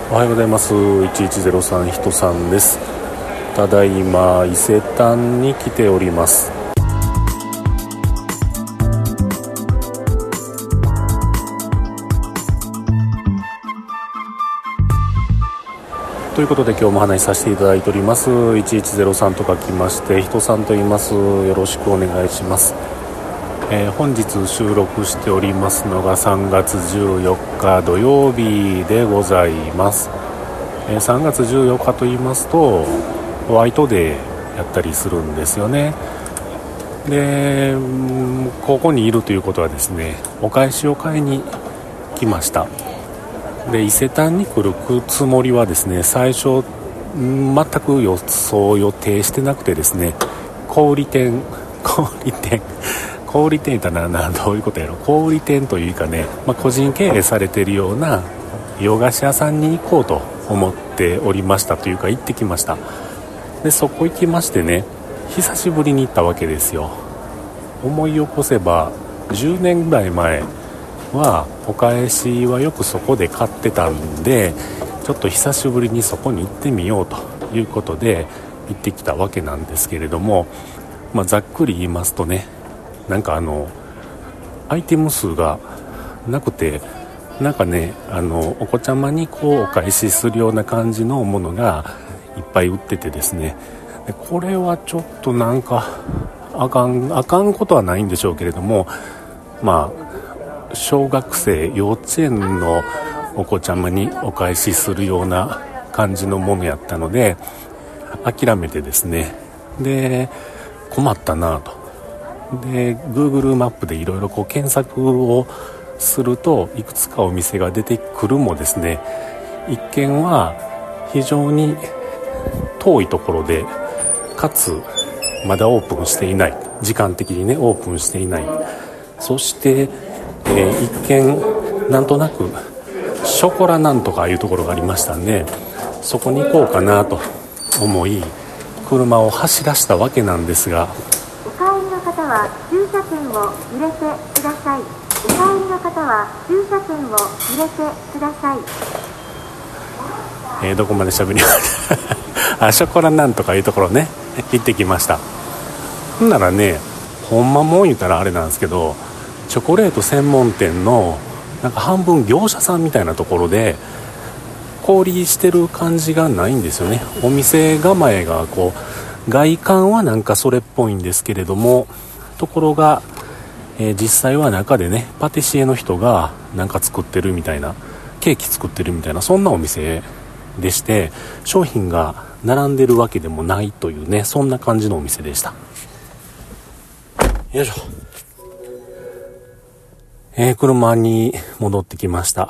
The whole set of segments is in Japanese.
おはようございます。1103人さんです。ただいま伊勢丹に来ております。ということで今日もお話しさせていただいております。1103と書きまして人さんと言います。よろしくお願いします。本日収録しておりますのが3月14日土曜日でございます。3月14日と言いますとホワイトデーやったりするんですよね。で、ここにいるということはですね、お返しを買いに来ました。で、伊勢丹に来るつもりはですね、最初全く予定してなくてですね、小売店ってどういうことやろ。小売店というかね、個人経営されているような洋菓子屋さんに行こうと思っておりましたというか行ってきました。で、そこ行きましてね、久しぶりに行ったわけですよ。思い起こせば10年ぐらい前はお返しはよくそこで買ってたんで、ちょっと久しぶりにそこに行ってみようということで行ってきたわけなんですけれども、ざっくり言いますとね、なんかアイテム数がなくて、なんかね、お子ちゃまにお返しするような感じのものがいっぱい売っててですね、でこれはちょっとなんかあかんことはないんでしょうけれども、小学生幼稚園のお子ちゃまにお返しするような感じのものやったので諦めてですね、で困ったなと。で Google マップでいろいろ検索をするといくつかお店が出てくるもですね、一見は非常に遠いところで、かつまだオープンしていない、時間的にねオープンしていない。そして、一見なんとなくショコラなんとかいうところがありましたんで、そこに行こうかなと思い車を走らしたわけなんですが、 お帰りの方は駐車券を入れてください。お帰りの方は駐車券を入れてください。 どこまで喋りましたショコラなんとかいうところね行ってきました。ほんならね、ほんまもん言ったらあれなんですけど、チョコレート専門店のなんか半分業者さんみたいなところで小売りしてる感じがないんですよね。お店構えが外観はなんかそれっぽいんですけれども、ところが、実際は中でねパティシエの人がなんか作ってるみたいな、ケーキ作ってるみたいな、そんなお店でして、商品が並んでるわけでもないというね、そんな感じのお店でした。よいしょ。車に戻ってきました。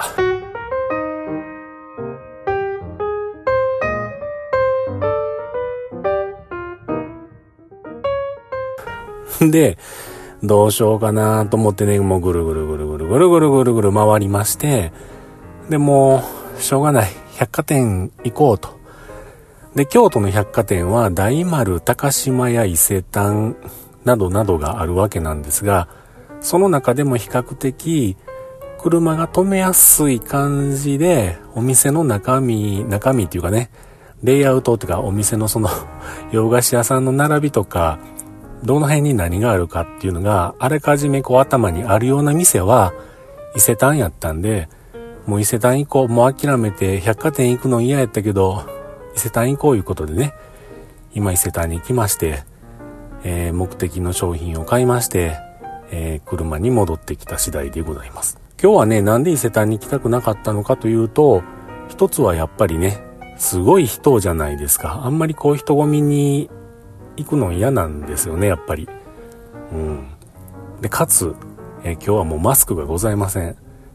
で、どうしようかなと思ってね、もうぐるぐる回りまして、でもうしょうがない、百貨店行こうと。で、京都の百貨店は大丸、高島屋、伊勢丹などなどがあるわけなんですが、その中でも比較的車が止めやすい感じで、お店の中身っていうかね、レイアウトっていうか、お店のその洋菓子屋さんの並びとか、どの辺に何があるかっていうのがあらかじめ頭にあるような店は伊勢丹やったんで、もう伊勢丹行こう、もう諦めて百貨店行くの嫌やったけど伊勢丹行こういうことでね、今伊勢丹に行きまして、目的の商品を買いまして、車に戻ってきた次第でございます。今日はね、なんで伊勢丹に行きたくなかったのかというと、一つはやっぱりね、すごい人じゃないですか。あんまり人混みに行くの嫌なんですよね、やっぱり。で、かつ、今日はもうマスクがございません。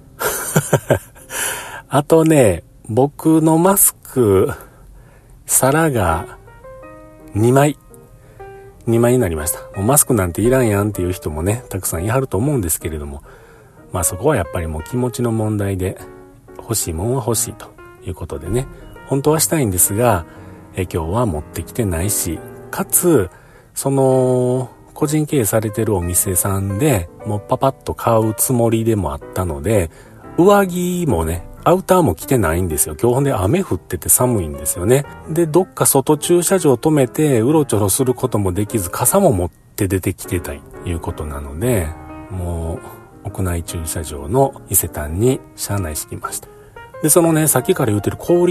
あとね、僕のマスク、皿が2枚になりました。もうマスクなんていらんやんっていう人もね、たくさんいはると思うんですけれども、そこはやっぱりもう気持ちの問題で、欲しいもんは欲しいということでね、本当はしたいんですが、今日は持ってきてないし、かつその個人経営されてるお店さんでもうパパッと買うつもりでもあったので、上着もねアウターも着てないんですよ。今日ほんで雨降ってて寒いんですよね。で、どっか外駐車場止めてうろちょろすることもできず、傘も持って出てきてたということなので、もう屋内駐車場の伊勢丹に車内敷きました。で、そのね、さっきから言ってる個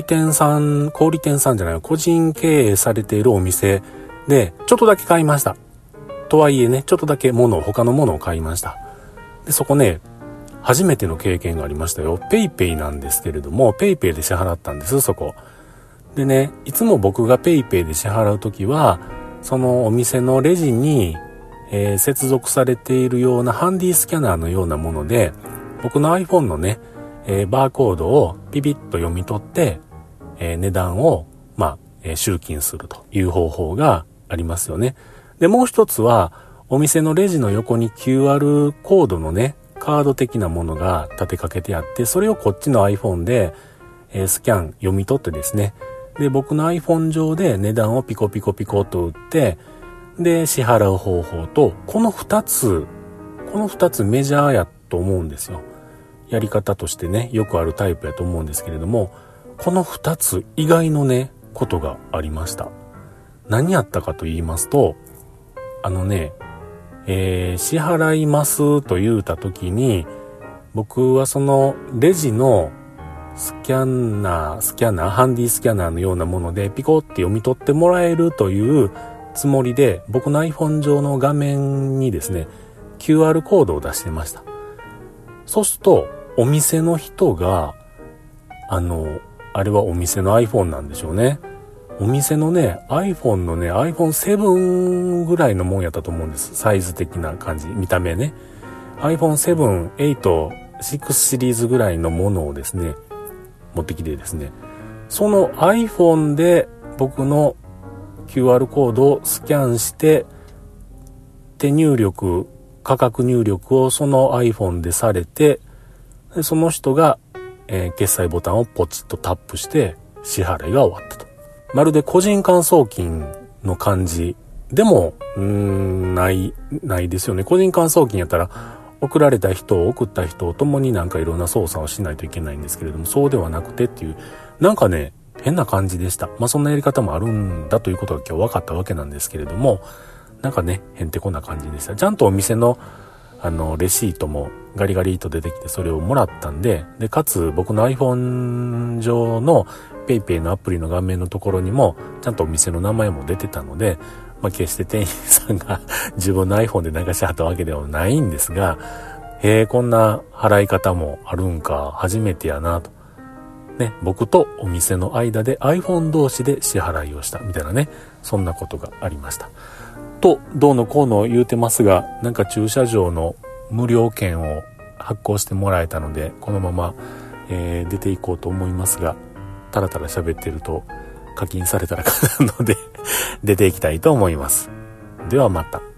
人経営されているお店で、ちょっとだけ買いました。とはいえね、ちょっとだけ他のものを買いました。で、そこね、初めての経験がありましたよ。ペイペイなんですけれども、ペイペイで支払ったんです、そこ。でね、いつも僕がペイペイで支払うときは、そのお店のレジに、接続されているようなハンディスキャナーのようなもので、僕の iPhone のね、バーコードをピピッと読み取って、値段を、集金するという方法がありますよね。で、もう一つは、お店のレジの横に QR コードのね、カード的なものが立てかけてあって、それをこっちの iPhone で、スキャン読み取ってですね、で、僕の iPhone 上で値段をピコピコピコと打って、で、支払う方法と、この二つメジャーやと思うんですよ。やり方としてね、よくあるタイプやと思うんですけれども、この二つ以外のね、ことがありました。何やったかと言いますと、支払いますと言うたときに、僕はそのレジのスキャナー、ハンディスキャナーのようなものでピコって読み取ってもらえるというつもりで、僕の iPhone 上の画面にですね、QR コードを出してました。そうすると、お店の人が、あれはお店の iPhone なんでしょうね。お店のね、iPhone のね、iPhone7 ぐらいのもんやったと思うんです。サイズ的な感じ、見た目ね。iPhone7、8、6シリーズぐらいのものをですね、持ってきてですね、その iPhone で僕の QR コードをスキャンして、価格入力をその iPhone でされて、その人が、決済ボタンをポチッとタップして支払いが終わったと。まるで個人間送金の感じでもないですよね。個人間送金やったら送った人を共になんかいろんな操作をしないといけないんですけれども、そうではなくてっていう、なんかね、変な感じでした。そんなやり方もあるんだということが今日分かったわけなんですけれども、なんかね、へんてこな感じでした。ちゃんとお店のレシートもガリガリと出てきてそれをもらったんで、かつ僕の iPhone 上の PayPay のアプリの画面のところにもちゃんとお店の名前も出てたので、決して店員さんが自分の iPhone で流しはったわけではないんですが、こんな払い方もあるんか、初めてやなと。ね、僕とお店の間で iPhone 同士で支払いをしたみたいなね、そんなことがありました。と、どうのこうの言うてますが、なんか駐車場の無料券を発行してもらえたので、このまま、出ていこうと思いますが、たらたら喋ってると課金されたらかなので出ていきたいと思います。ではまた。